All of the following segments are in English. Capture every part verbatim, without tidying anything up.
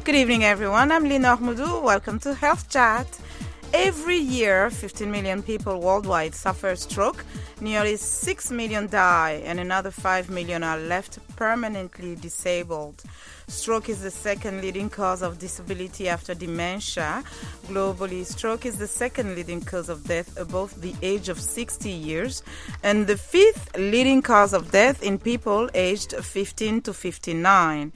Good evening, everyone. I'm Lina Ahmoudou. Welcome to Health Chat. Every year, fifteen million people worldwide suffer stroke. Nearly six million die, and another five million are left permanently disabled. Stroke is the second leading cause of disability after dementia. Globally, stroke is the second leading cause of death above the age of sixty years, and the fifth leading cause of death in people aged fifteen to fifty-nine.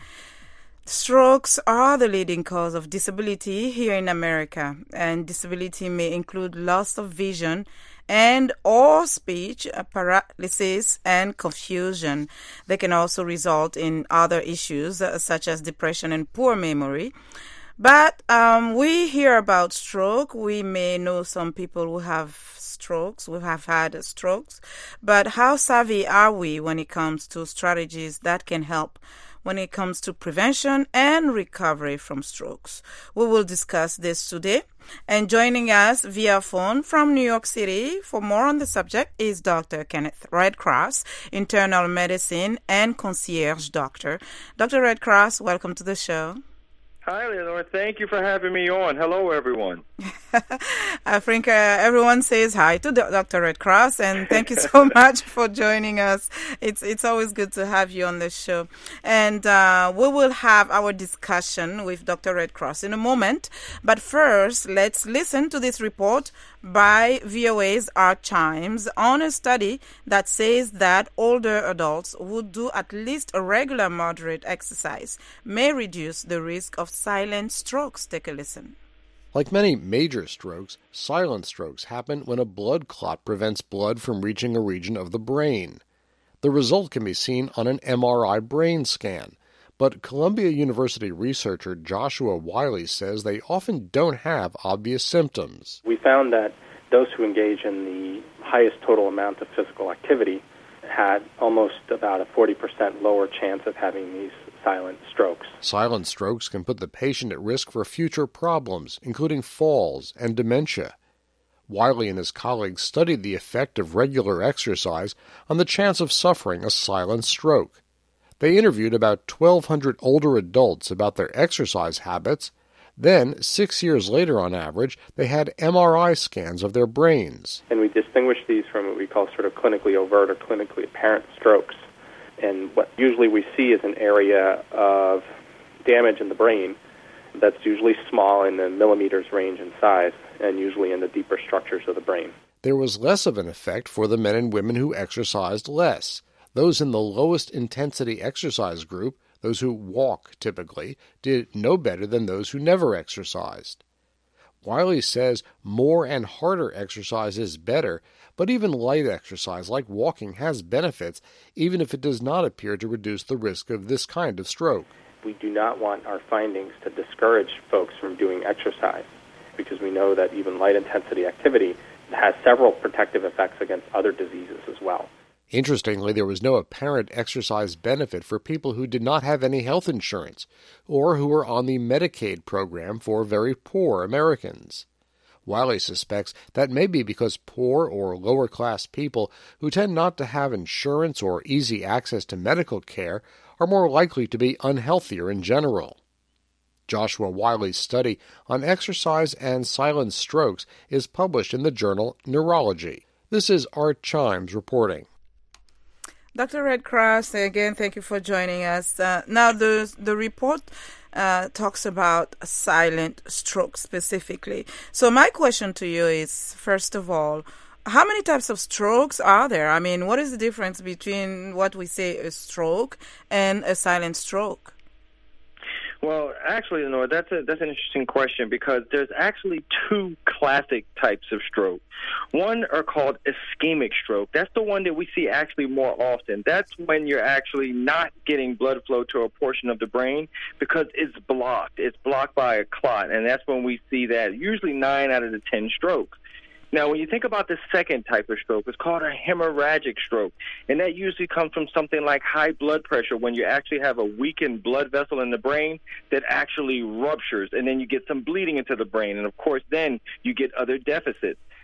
Strokes are the leading cause of disability here in America, and disability may include loss of vision and or speech, paralysis, and confusion. They can also result in other issues uh, such as depression and poor memory. But um, we hear about stroke. We may know some people who have strokes, who have had strokes. But how savvy are we when it comes to strategies that can help when it comes to prevention and recovery from strokes? We will discuss this today. And joining us via phone from New York City for more on the subject is Doctor Kenneth Redcross, internal medicine and concierge doctor. Doctor Redcross, welcome to the show. Hi, Leonore. Thank you for having me on. Hello, everyone. I think uh, everyone says hi to Doctor Redcross, and thank you so much for joining us. It's it's always good to have you on the show. And uh, we will have our discussion with Doctor Redcross in a moment. But first, let's listen to this report by V O A's Art Chimes on a study that says that older adults who do at least a regular moderate exercise may reduce the risk of silent strokes. Take a listen. Like many major strokes, silent strokes happen when a blood clot prevents blood from reaching a region of the brain. The result can be seen on an M R I brain scan, but Columbia University researcher Joshua Wiley says they often don't have obvious symptoms. We found that those who engage in the highest total amount of physical activity had almost about a forty percent lower chance of having these silent strokes. Silent strokes can put the patient at risk for future problems, including falls and dementia. Wiley and his colleagues studied the effect of regular exercise on the chance of suffering a silent stroke. They interviewed about twelve hundred older adults about their exercise habits. Then, six years later on average, they had M R I scans of their brains. And we distinguish these from what we call sort of clinically overt or clinically apparent strokes. And what usually we see is an area of damage in the brain that's usually small in the millimeters range in size and usually in the deeper structures of the brain. There was less of an effect for the men and women who exercised less. Those in the lowest intensity exercise group, those who walk typically, did no better than those who never exercised. Wiley says more and harder exercise is better, but even light exercise like walking has benefits, even if it does not appear to reduce the risk of this kind of stroke. We do not want our findings to discourage folks from doing exercise, because we know that even light intensity activity has several protective effects against other diseases as well. Interestingly, there was no apparent exercise benefit for people who did not have any health insurance or who were on the Medicaid program for very poor Americans. Wiley suspects that may be because poor or lower-class people who tend not to have insurance or easy access to medical care are more likely to be unhealthier in general. Joshua Wiley's study on exercise and silent strokes is published in the journal Neurology. This is Art Chimes reporting. Doctor Redcross, again, thank you for joining us. Uh, now, the the report uh, talks about silent stroke specifically. So my question to you is, first of all, how many types of strokes are there? I mean, what is the difference between what we say a stroke and a silent stroke? Well, actually, Lenore, that's a, that's an interesting question because there's actually two classic types of stroke. One are called ischemic stroke. That's the one that we see actually more often. That's when you're actually not getting blood flow to a portion of the brain because it's blocked. It's blocked by a clot, and that's when we see that, usually nine out of the ten strokes. Now, when you think about the second type of stroke, it's called a hemorrhagic stroke, and that usually comes from something like high blood pressure when you actually have a weakened blood vessel in the brain that actually ruptures, and then you get some bleeding into the brain, and of course then you get other deficits.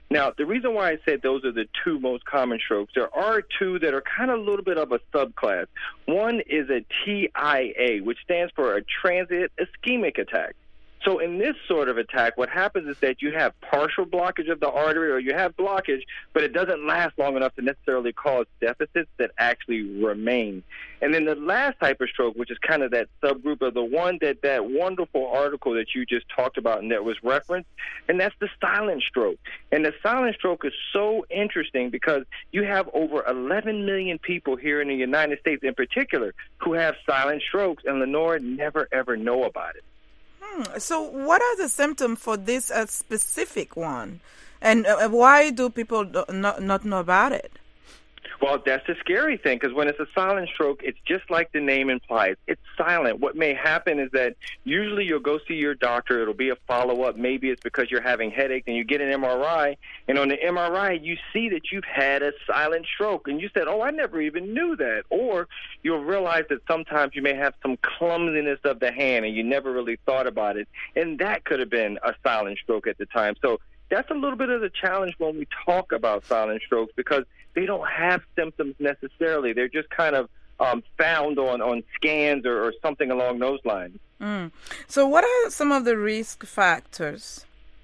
Now, the reason why I said those are the two most common strokes, there are two that are kind of a little bit of a subclass. One is a T I A, which stands for a transient ischemic attack. So in this sort of attack, what happens is that you have partial blockage of the artery, or you have blockage, but it doesn't last long enough to necessarily cause deficits that actually remain. And then the last type of stroke, which is kind of that subgroup of the one that that wonderful article that you just talked about and that was referenced, and that's the silent stroke. And the silent stroke is so interesting because you have over eleven million people here in the United States in particular who have silent strokes, and Lenora never, ever know about it. So what are the symptoms for this uh, specific one? And uh, why do people do not, not know about it? Well, that's the scary thing, because when it's a silent stroke, it's just like the name implies. It's silent. What may happen is that usually you'll go see your doctor. It'll be a follow-up. Maybe it's because you're having headache, and you get an M R I. And on the M R I, you see that you've had a silent stroke. And you said, oh, I never even knew that. Or you'll realize that sometimes you may have some clumsiness of the hand, and you never really thought about it. And that could have been a silent stroke at the time. So that's a little bit of the challenge when we talk about silent strokes, because they don't have symptoms necessarily. They're just kind of um, found on, on scans or, or something along those lines. Mm. So what are some of the risk factors?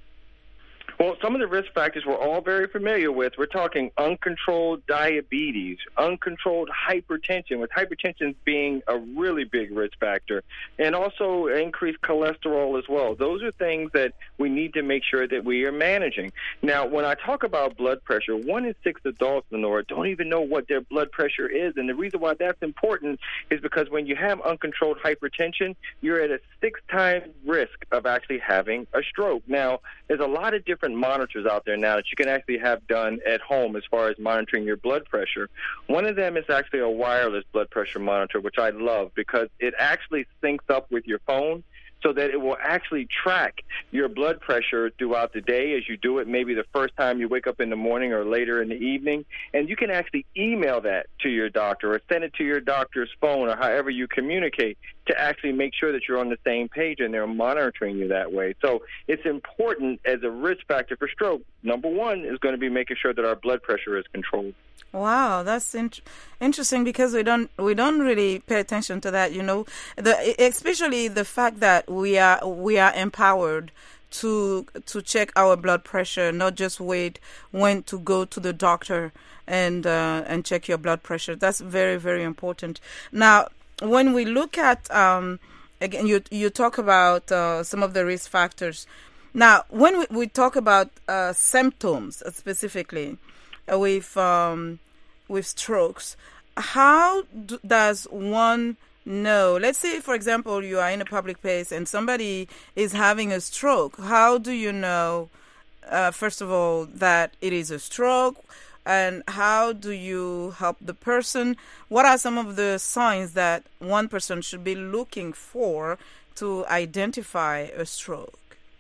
Well, some of the risk factors we're all very familiar with. We're talking uncontrolled diabetes, uncontrolled hypertension, with hypertension being a really big risk factor, and also increased cholesterol as well. Those are things that we need to make sure that we are managing. Now, when I talk about blood pressure, one in six adults, Lenora, don't even know what their blood pressure is, and the reason why that's important is because when you have uncontrolled hypertension, you're at a six-time risk of actually having a stroke. Now, there's a lot of different monitors out there now that you can actually have done at home as far as monitoring your blood pressure. One of them is actually a wireless blood pressure monitor, which I love because it actually syncs up with your phone so that it will actually track your blood pressure throughout the day as you do it, maybe the first time you wake up in the morning or later in the evening. And you can actually email that to your doctor or send it to your doctor's phone or however you communicate to actually make sure that you're on the same page and they're monitoring you that way. So it's important as a risk factor for stroke. Number one is going to be making sure that our blood pressure is controlled. Wow, that's in- interesting because we don't we don't really pay attention to that. You know, the especially the fact that we are we are empowered to to check our blood pressure, not just wait when to go to the doctor and uh, and check your blood pressure. That's very very important. Now, when we look at um, again, you you talk about uh, some of the risk factors. Now, when we, we talk about uh, symptoms specifically uh, with um, with strokes, how do, does one know? Let's say, for example, you are in a public place and somebody is having a stroke. How do you know, uh, first of all, that it is a stroke? And how do you help the person? What are some of the signs that one person should be looking for to identify a stroke?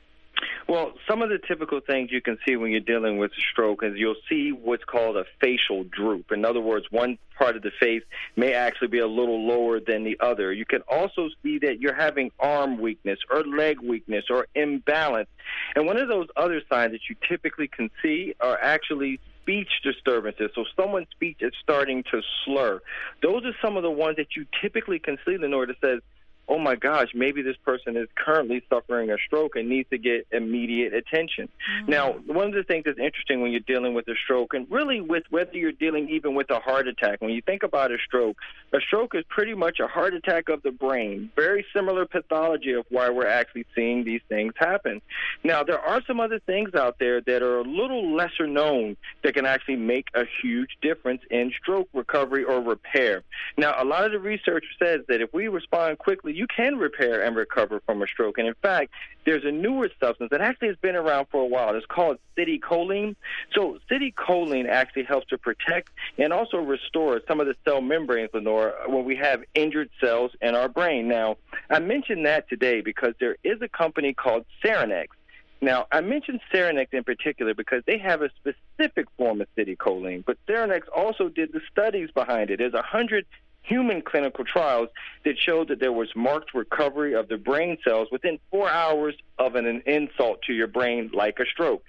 Well, some of the typical things you can see when you're dealing with a stroke is you'll see what's called a facial droop. In other words, one part of the face may actually be a little lower than the other. You can also see that you're having arm weakness or leg weakness or imbalance. And one of those other signs that you typically can see are actually speech disturbances. So someone's speech is starting to slur. Those are some of the ones that you typically can see, Lenore, that says, oh my gosh, maybe this person is currently suffering a stroke and needs to get immediate attention. Mm-hmm. Now, one of the things that's interesting when you're dealing with a stroke, and really with whether you're dealing even with a heart attack, when you think about a stroke, a stroke is pretty much a heart attack of the brain, very similar pathology of why we're actually seeing these things happen. Now, there are some other things out there that are a little lesser known that can actually make a huge difference in stroke recovery or repair. Now, a lot of the research says that if we respond quickly, you can repair and recover from a stroke. And in fact, there's a newer substance that actually has been around for a while. It's called citicoline. So citicoline actually helps to protect and also restore some of the cell membranes, Lenore, when we have injured cells in our brain. Now, I mentioned that today because there is a company called Serenex. Now, I mentioned Serenex in particular because they have a specific form of citicoline, but Serenex also did the studies behind it. There's a hundred human clinical trials that showed that there was marked recovery of the brain cells within four hours of an, an insult to your brain like a stroke.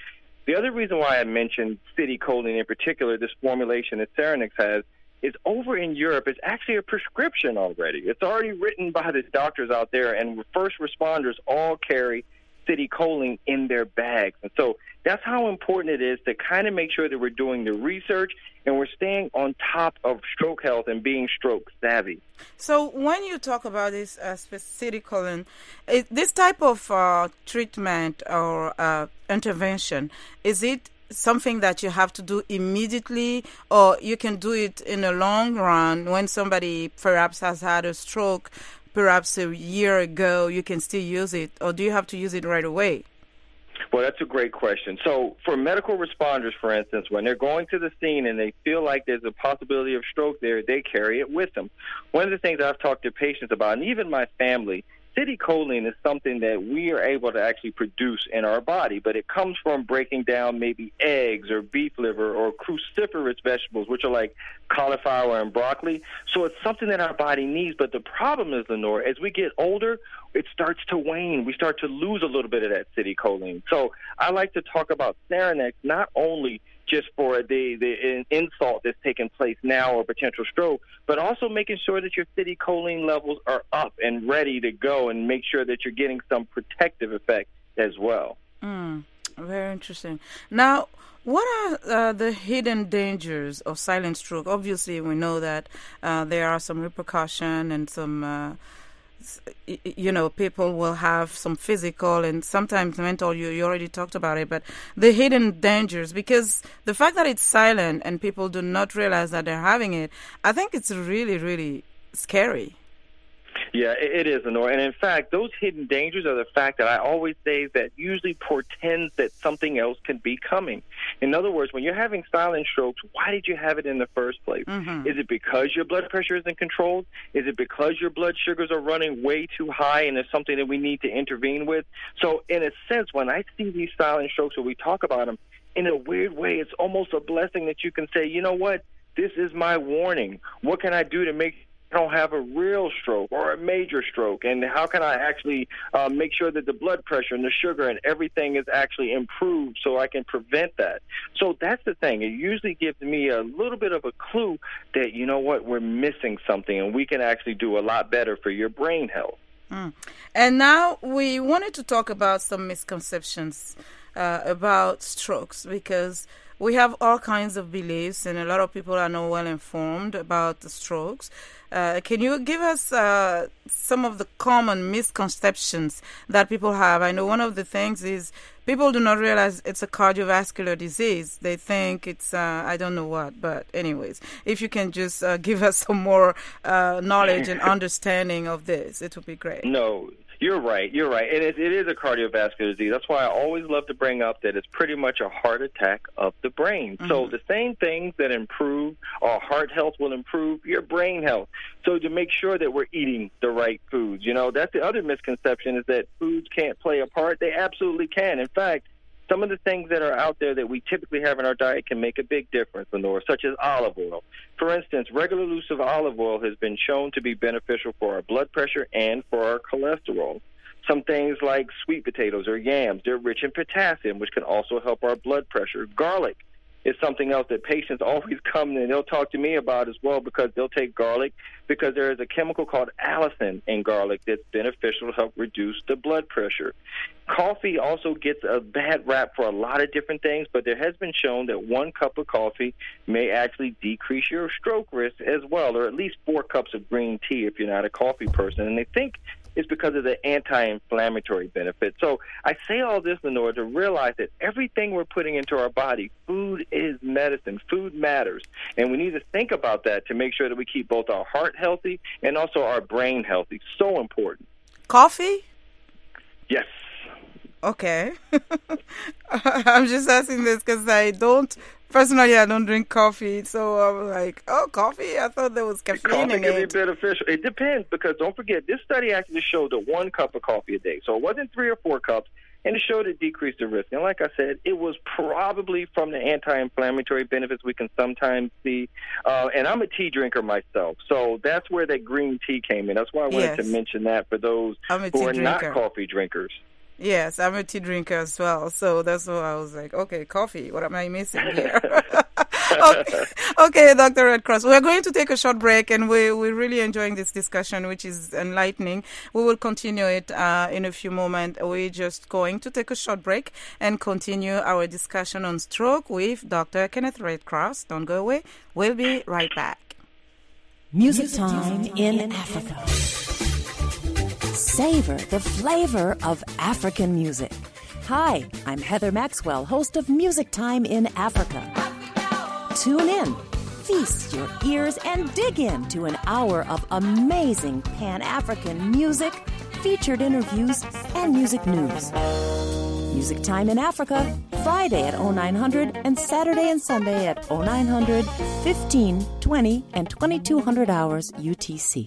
The other reason why I mentioned citicoline in particular, this formulation that Serenex has, is over in Europe, it's actually a prescription already. It's already written by the doctors out there, and first responders all carry citicoline in their bags. And so that's how important it is to kind of make sure that we're doing the research and we're staying on top of stroke health and being stroke savvy. So when you talk about this uh, citicoline, is this type of uh, treatment or uh, intervention, is it something that you have to do immediately, or you can do it in a long run when somebody perhaps has had a stroke perhaps a year ago, you can still use it, or do you have to use it right away? Well, that's a great question. So for medical responders, for instance, when they're going to the scene and they feel like there's a possibility of stroke there, they carry it with them. One of the things I've talked to patients about, and even my family, citicoline is something that we are able to actually produce in our body, but it comes from breaking down maybe eggs or beef liver or cruciferous vegetables, which are like cauliflower and broccoli. So it's something that our body needs, but the problem is, Lenore, as we get older, it starts to wane. We start to lose a little bit of that citicoline. So I like to talk about Serenex not only just for the, the insult that's taking place now or potential stroke, but also making sure that your citicoline levels are up and ready to go and make sure that you're getting some protective effect as well. Mm, very interesting. Now, what are uh, the hidden dangers of silent stroke? Obviously, we know that uh, there are some repercussions and some uh, you know, people will have some physical and sometimes mental, you, you already talked about it, but the hidden dangers, because the fact that it's silent and people do not realize that they're having it, I think it's really, really scary. Yeah, it is, Lenore. And in fact, those hidden dangers are the fact that I always say that usually portends that something else can be coming. In other words, when you're having silent strokes, why did you have it in the first place? Mm-hmm. Is it because your blood pressure isn't controlled? Is it because your blood sugars are running way too high and there's something that we need to intervene with? So in a sense, when I see these silent strokes or we talk about them, in a weird way, it's almost a blessing that you can say, you know what, this is my warning. What can I do to make I don't have a real stroke or a major stroke, and how can I actually uh, make sure that the blood pressure and the sugar and everything is actually improved so I can prevent that? So that's the thing. It usually gives me a little bit of a clue that, you know what, we're missing something, and we can actually do a lot better for your brain health. Mm. And now we wanted to talk about some misconceptions uh, about strokes, because we have all kinds of beliefs, and a lot of people are not well informed about the strokes. Uh, can you give us uh, some of the common misconceptions that people have? I know one of the things is people do not realize it's a cardiovascular disease. They think it's, uh, I don't know what, but anyways, if you can just uh, give us some more uh, knowledge and understanding of this, it would be great. No. You're right. You're right. And it, it is a cardiovascular disease. That's why I always love to bring up that it's pretty much a heart attack of the brain. Mm-hmm. So the same things that improve our heart health will improve your brain health. So to make sure that we're eating the right foods, you know, that's the other misconception, is that foods can't play a part. They absolutely can. In fact, some of the things that are out there that we typically have in our diet can make a big difference, Lenore, such as olive oil. For instance, regular use of olive oil has been shown to be beneficial for our blood pressure and for our cholesterol. Some things like sweet potatoes or yams, they're rich in potassium, which can also help our blood pressure. Garlic is something else that patients always come and they'll talk to me about as well, because they'll take garlic because there is a chemical called allicin in garlic that's beneficial to help reduce the blood pressure. Coffee also gets a bad rap for a lot of different things, but there has been shown that one cup of coffee may actually decrease your stroke risk as well, or at least four cups of green tea if you're not a coffee person. And they think it's because of the anti-inflammatory benefit. So I say all this, Lenore, to realize that everything we're putting into our body, food is medicine. Food matters. And we need to think about that to make sure that we keep both our heart healthy and also our brain healthy. So important. Coffee? Yes. Okay. I'm just asking this because I don't, personally, I don't drink coffee. So I'm like, oh, coffee? I thought there was caffeine coffee in it. Coffee can be beneficial. It depends, because don't forget, this study actually showed that one cup of coffee a day. So it wasn't three or four cups, and it showed it decreased the risk. And like I said, it was probably from the anti-inflammatory benefits we can sometimes see. Uh, and I'm a tea drinker myself, so that's where that green tea came in. That's why I wanted yes. to mention that for those who are drinker. not coffee drinkers. Yes, I'm a tea drinker as well. So that's why I was like, okay, coffee. What am I missing here? okay. okay, Doctor Red Cross. We're going to take a short break, and we, we're really enjoying this discussion, which is enlightening. We will continue it uh, in a few moments. We're just going to take a short break and continue our discussion on stroke with Doctor Kenneth Red Cross. Don't go away. We'll be right back. Music Time in Africa. Savor the flavor of African music. Hi, I'm Heather Maxwell, host of Music Time in Africa. Tune in, feast your ears, and dig into an hour of amazing Pan-African music, featured interviews, and music news. Music Time in Africa, Friday at oh nine hundred and Saturday and Sunday at oh nine hundred, fifteen, twenty, and twenty-two hundred hours U T C.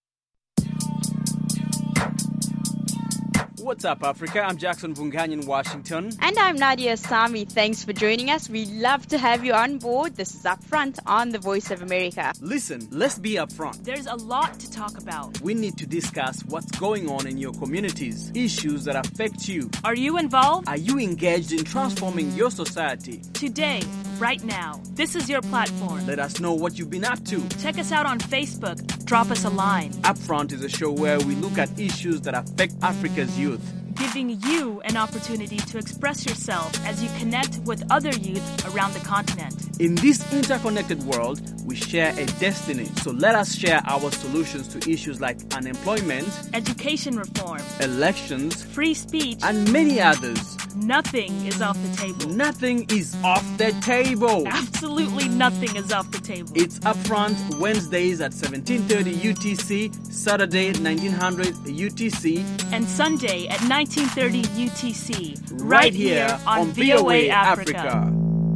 What's up, Africa? I'm Jackson Vungany in Washington. And I'm Nadia Sami. Thanks for joining us. We love to have you on board. This is Upfront on the Voice of America. Listen, let's be upfront. There's a lot to talk about. We need to discuss what's going on in your communities, issues that affect you. Are you involved? Are you engaged in transforming your society? Today, right now, this is your platform. Let us know what you've been up to. Check us out on Facebook. Drop us a line. Upfront is a show where we look at issues that affect Africa's youth, giving you an opportunity to express yourself as you connect with other youth around the continent. In this interconnected world, we share a destiny. So let us share our solutions to issues like unemployment, education reform, elections, free speech, and many others. Nothing is off the table. Nothing is off the table. Absolutely nothing is off the table. It's Upfront Wednesdays at seventeen thirty U T C, Saturday nineteen hundred U T C, and Sunday at nineteen thirty U T C. Right, right here, here on, on V O A Africa. Africa.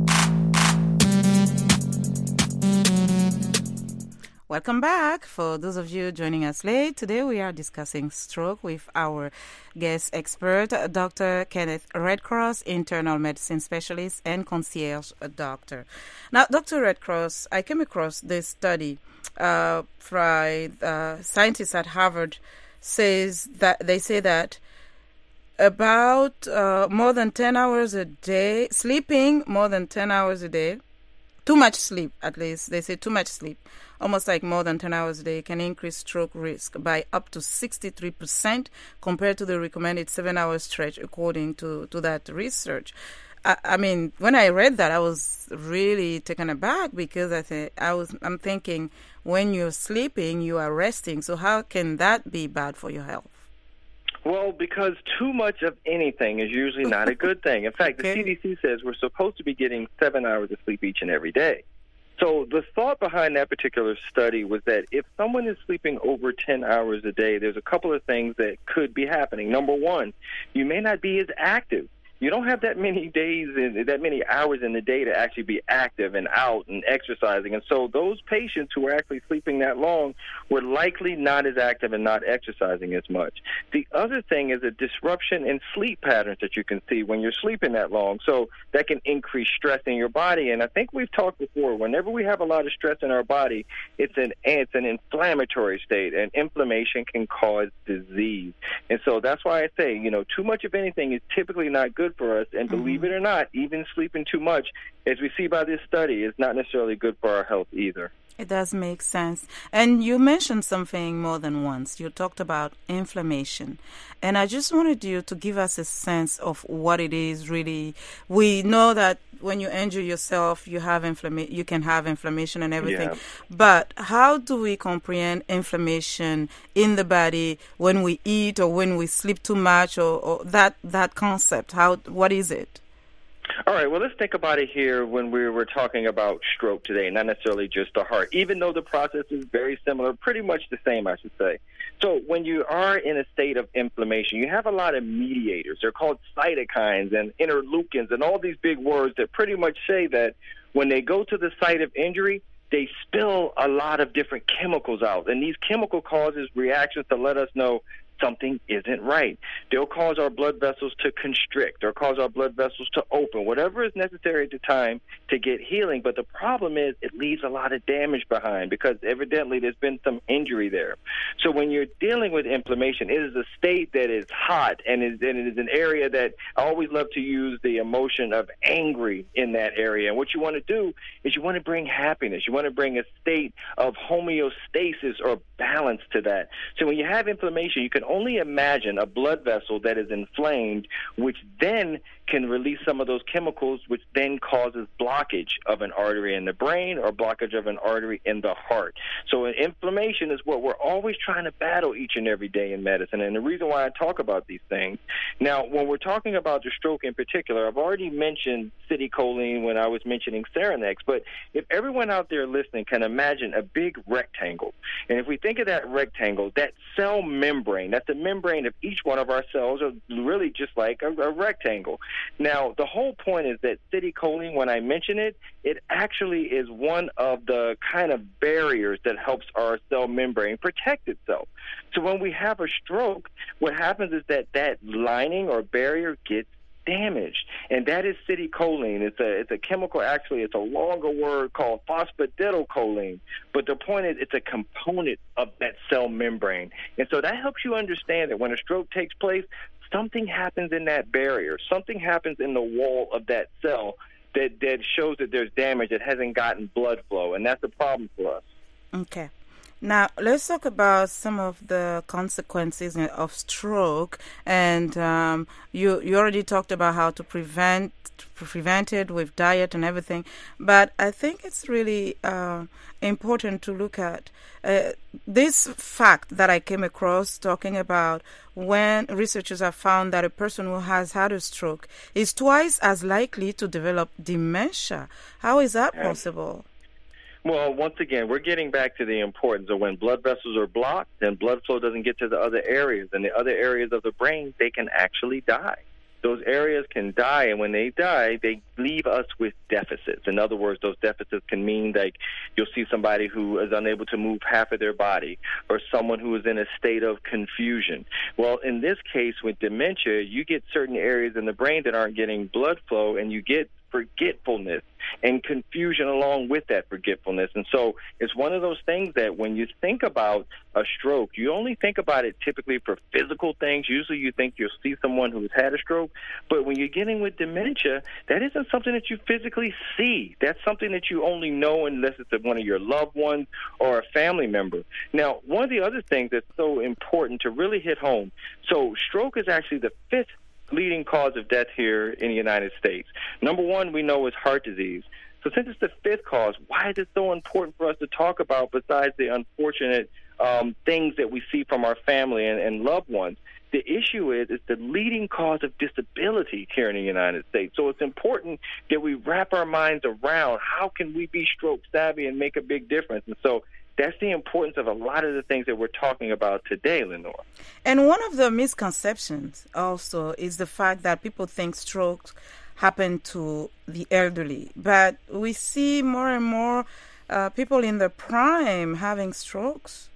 Welcome back. For those of you joining us late, today we are discussing stroke with our guest expert, Doctor Kenneth Red Cross, internal medicine specialist and concierge doctor. Now, Doctor Red Cross, I came across this study uh, by uh, scientists at Harvard. Says that they say that about uh, more than ten hours a day, sleeping more than ten hours a day, too much sleep at least, they say too much sleep, almost like more than ten hours a day, can increase stroke risk by up to sixty-three percent compared to the recommended seven-hour stretch, according to, to that research. I, I mean, when I read that, I was really taken aback because I th- I was, I'm thinking, when you're sleeping, you are resting. So how can that be bad for your health? Well, because too much of anything is usually not a good thing. In fact, okay. The C D C says we're supposed to be getting seven hours of sleep each and every day. So the thought behind that particular study was that if someone is sleeping over ten hours a day, there's a couple of things that could be happening. Number one, you may not be as active. You don't have that many days, in, that many hours in the day to actually be active and out and exercising. And so those patients who are actually sleeping that long were likely not as active and not exercising as much. The other thing is a disruption in sleep patterns that you can see when you're sleeping that long. So that can increase stress in your body. And I think we've talked before, whenever we have a lot of stress in our body, it's an, it's an inflammatory state, and inflammation can cause disease. And so that's why I say, you know, too much of anything is typically not good for us, and believe mm-hmm. it or not, even sleeping too much, as we see by this study, is not necessarily good for our health either. It does make sense. And you mentioned something more than once. You talked about inflammation. And I just wanted you to give us a sense of what it is really. We know that when you injure yourself, you have inflama- you can have inflammation and everything. Yeah. But how do we comprehend inflammation in the body when we eat or when we sleep too much, or, or that that concept? How what is it? All right, well, let's think about it here when we were talking about stroke today, not necessarily just the heart, even though the process is very similar, pretty much the same, I should say. So when you are in a state of inflammation, you have a lot of mediators. They're called cytokines and interleukins and all these big words that pretty much say that when they go to the site of injury, they spill a lot of different chemicals out. And these chemical causes reactions to let us know something isn't right. They'll cause our blood vessels to constrict or cause our blood vessels to open, whatever is necessary at the time to get healing. But the problem is it leaves a lot of damage behind because evidently there's been some injury there. So when you're dealing with inflammation, it is a state that is hot, and it is an area that I always love to use the emotion of angry in that area. And what you want to do is you want to bring happiness. You want to bring a state of homeostasis or balance to that. So when you have inflammation, you can only imagine a blood vessel that is inflamed, which then can release some of those chemicals, which then causes blockage of an artery in the brain or blockage of an artery in the heart. So inflammation is what we're always trying to battle each and every day in medicine, and the reason why I talk about these things. Now, when we're talking about the stroke in particular, I've already mentioned citicoline when I was mentioning Seranex, but if everyone out there listening can imagine a big rectangle, and if we think of that rectangle, that cell membrane, that's the membrane of each one of our cells, are really just like a, a rectangle. Now, the whole point is that citicoline, when I mention it, it actually is one of the kind of barriers that helps our cell membrane protect itself. So when we have a stroke, what happens is that that lining or barrier gets damaged, and that is citicoline. It's a it's a chemical. Actually, it's a longer word called phosphatidylcholine. But the point is, it's a component of that cell membrane, and so that helps you understand that when a stroke takes place, something happens in that barrier. Something happens in the wall of that cell that that shows that there's damage that hasn't gotten blood flow, and that's a problem for us. Okay. Now, let's talk about some of the consequences of stroke. And um, you you already talked about how to prevent prevent it with diet and everything. But I think it's really uh, important to look at uh, this fact that I came across talking about when researchers have found that a person who has had a stroke is twice as likely to develop dementia. How is that possible? Well, once again, we're getting back to the importance of when blood vessels are blocked, then blood flow doesn't get to the other areas. And the other areas of the brain, they can actually die. Those areas can die, and when they die, they leave us with deficits. In other words, those deficits can mean like you'll see somebody who is unable to move half of their body, or someone who is in a state of confusion. Well, in this case, with dementia, you get certain areas in the brain that aren't getting blood flow, and you get forgetfulness and confusion along with that forgetfulness. And so it's one of those things that when you think about a stroke, you only think about it typically for physical things. Usually you think you'll see someone who's had a stroke, but when you're getting with dementia, that isn't something that you physically see. That's something that you only know unless it's one of your loved ones or a family member. Now, one of the other things that's so important to really hit home, so stroke is actually the fifth leading cause of death here in the United States. Number one, we know is heart disease. So since it's the fifth cause, why is it so important for us to talk about besides the unfortunate um, things that we see from our family and, and loved ones? The issue is it's the leading cause of disability here in the United States. So it's important that we wrap our minds around how can we be stroke savvy and make a big difference. And so that's the importance of a lot of the things that we're talking about today, Lenore. And one of the misconceptions also is the fact that people think strokes happen to the elderly. But we see more and more uh, people in their prime having strokes.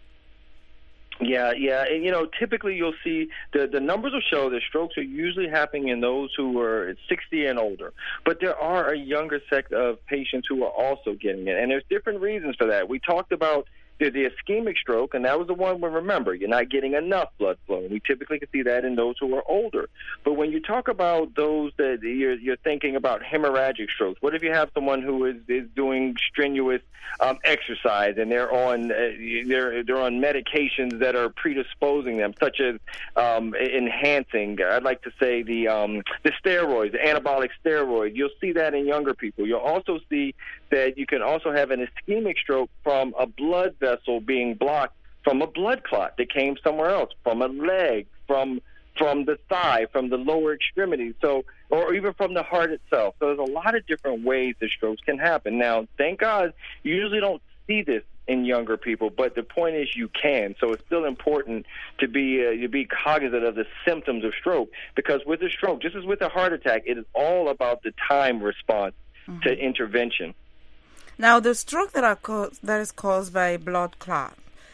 Yeah, yeah. And, you know, typically you'll see the, the numbers will show that strokes are usually happening in those who are sixty and older. But there are a younger sect of patients who are also getting it. And there's different reasons for that. We talked about the, the ischemic stroke, and that was the one where, remember, you're not getting enough blood flow. We typically can see that in those who are older. But when you talk about those that you're, you're thinking about hemorrhagic strokes, what if you have someone who is, is doing strenuous um, exercise and they're on uh, they're they're on medications that are predisposing them, such as um, enhancing, I'd like to say the um, the steroids, the anabolic steroids. You'll see that in younger people. You'll also see that you can also have an ischemic stroke from a blood vessel being blocked from a blood clot that came somewhere else, from a leg, from from the thigh, from the lower extremity, so or even from the heart itself. So there's a lot of different ways that strokes can happen. Now, thank God, you usually don't see this in younger people, but the point is you can. So it's still important to be uh, to be cognizant of the symptoms of stroke, because with a stroke, just as with a heart attack, it is all about the time response mm-hmm. to intervention. Now, the stroke that are co- that is caused by blood clot,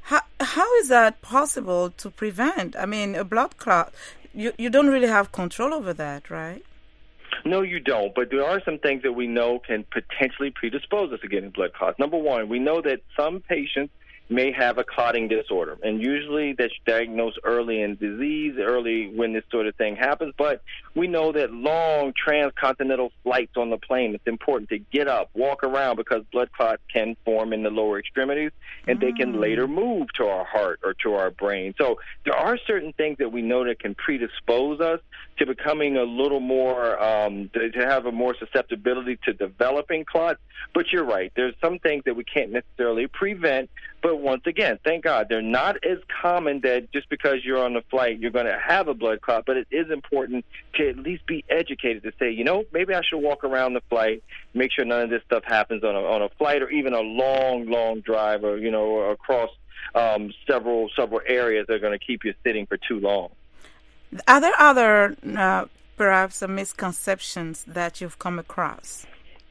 How, how is that possible to prevent? I mean, a blood clot, you, you don't really have control over that, right? No, you don't. But there are some things that we know can potentially predispose us to getting blood clots. Number one, we know that some patients may have a clotting disorder, and usually that's diagnosed early in disease, early when this sort of thing happens. But we know that long transcontinental flights on the plane, it's important to get up, walk around, because blood clots can form in the lower extremities, and mm. they can later move to our heart or to our brain. So there are certain things that we know that can predispose us to becoming a little more, um, to, to have a more susceptibility to developing clots. But you're right. There's some things that we can't necessarily prevent. But once again, thank God, they're not as common that just because you're on the flight, you're going to have a blood clot. But it is important to at least be educated to say, you know, maybe I should walk around the flight, make sure none of this stuff happens on a, on a flight or even a long, long drive or, you know, across um, several, several areas that are going to keep you sitting for too long. Are there other, uh, perhaps, uh, misconceptions that you've come across?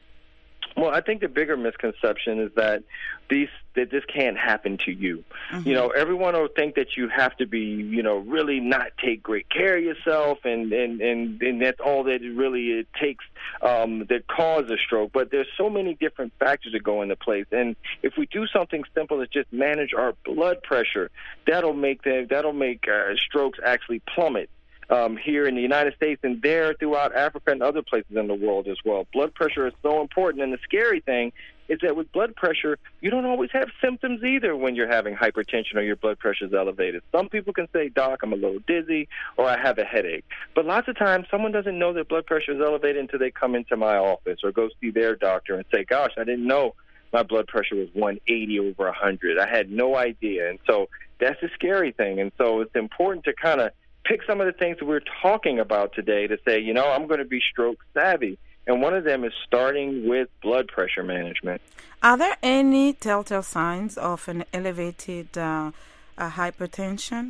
Well, I think the bigger misconception is that these that this can't happen to you. Mm-hmm. You know, everyone will think that you have to be, you know, really not take great care of yourself, and and, and, and that's all that it really it takes um, that cause a stroke. But there's so many different factors that go into place, and if we do something simple as just manage our blood pressure, that'll make the, that'll make uh, strokes actually plummet. Um, here in the United States and there throughout Africa and other places in the world as well. Blood pressure is so important, and the scary thing is that with blood pressure, you don't always have symptoms either when you're having hypertension or your blood pressure is elevated. Some people can say, Doc, I'm a little dizzy, or I have a headache. But lots of times, someone doesn't know their blood pressure is elevated until they come into my office or go see their doctor and say, gosh, I didn't know my blood pressure was one eighty over one hundred. I had no idea. And so that's the scary thing. And so it's important to kind of pick some of the things that we're talking about today to say, you know, I'm going to be stroke savvy. And one of them is starting with blood pressure management. Are there any telltale signs of an elevated uh, uh, hypertension?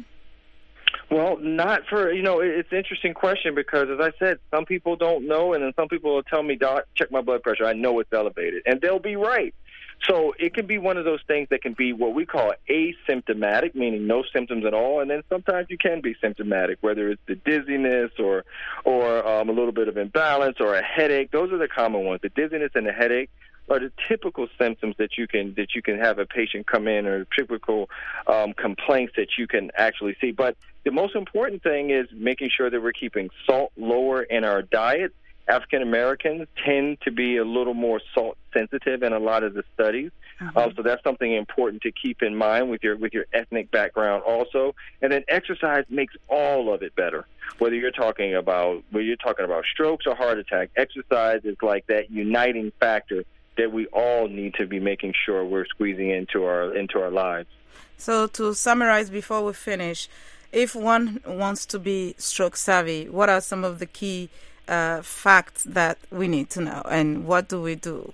Well, not for, you know, it's an interesting question because, as I said, some people don't know, and then some people will tell me, Doc, check my blood pressure. I know it's elevated. And they'll be right. So it can be one of those things that can be what we call asymptomatic, meaning no symptoms at all, and then sometimes you can be symptomatic, whether it's the dizziness or or um, a little bit of imbalance or a headache. Those are the common ones. The dizziness and the headache are the typical symptoms that you can that you can have a patient come in, or typical um, complaints that you can actually see. But the most important thing is making sure that we're keeping salt lower in our diet. African Americans tend to be a little more salt sensitive in a lot of the studies, mm-hmm. uh, so that's something important to keep in mind with your with your ethnic background also. And then exercise makes all of it better. Whether you're talking about whether you're talking about strokes or heart attack, exercise is like that uniting factor that we all need to be making sure we're squeezing into our into our lives. So to summarize before we finish, if one wants to be stroke savvy, what are some of the key Uh, facts that we need to know, and what do we do?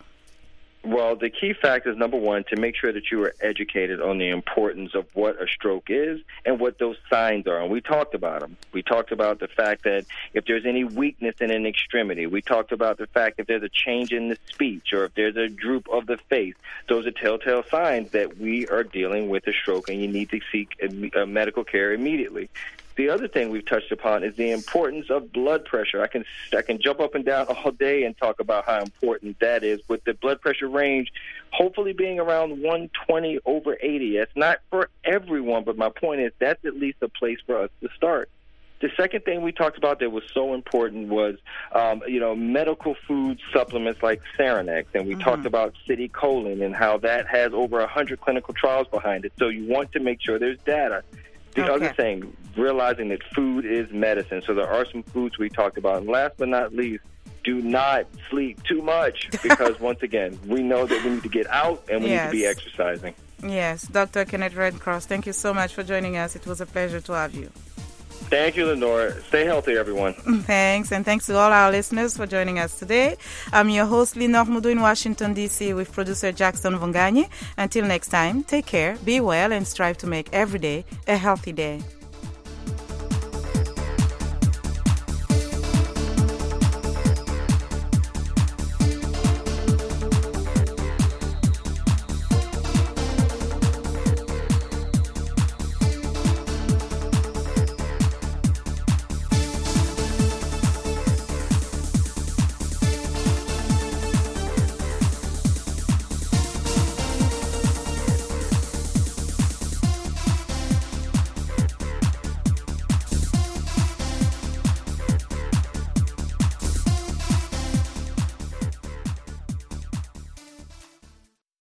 Well, the key fact is, number one, to make sure that you are educated on the importance of what a stroke is and what those signs are. And we talked about them. We talked about the fact that if there's any weakness in an extremity, we talked about the fact if there's a change in the speech or if there's a droop of the face, those are telltale signs that we are dealing with a stroke and you need to seek a, a medical care immediately. The other thing we've touched upon is the importance of blood pressure. I can I can jump up and down all day and talk about how important that is, with the blood pressure range hopefully being around one twenty over eighty. It's not for everyone, but my point is that's at least a place for us to start. The second thing we talked about that was so important was, um, you know, medical food supplements like Serenex, and we mm-hmm. talked about Citicoline and how that has over one hundred clinical trials behind it. So you want to make sure there's data. The okay. other thing, realizing that food is medicine. So there are some foods we talked about. And last but not least, do not sleep too much because, once again, we know that we need to get out and we yes. need to be exercising. Yes. Doctor Kenneth Redcross, thank you so much for joining us. It was a pleasure to have you. Thank you, Lenore. Stay healthy, everyone. Thanks, and thanks to all our listeners for joining us today. I'm your host, Lenore Mudu in Washington, D C, with producer Jackson Vongani. Until next time, take care, be well, and strive to make every day a healthy day.